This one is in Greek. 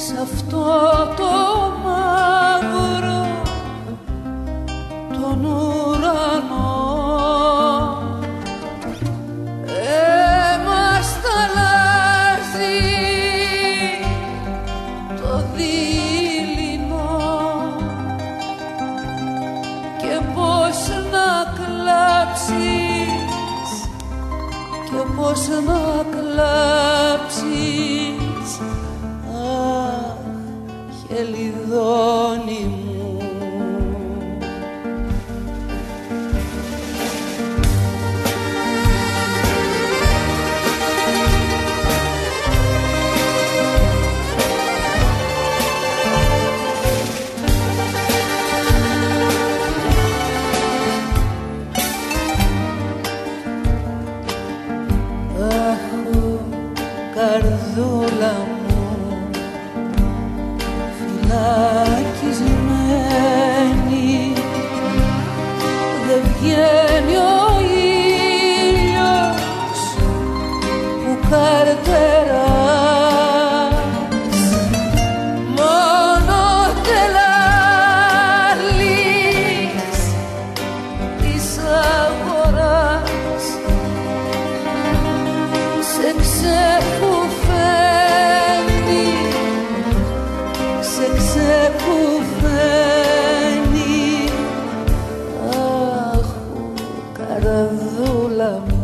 σ' αυτό το μαύρο τον ουρανό μας ταλάζει το δειλινό και πώς να κλάψεις και πώς να κλάψεις, αχ, χελιδόνι μου. Καρδούλα μου φυλακισμένη, δεν βγαίνει ο ήλιος που καρτεράς, μόνο τελάλης της αγοράς σε ξεκουφαίνει, αχ, καρδούλα μου.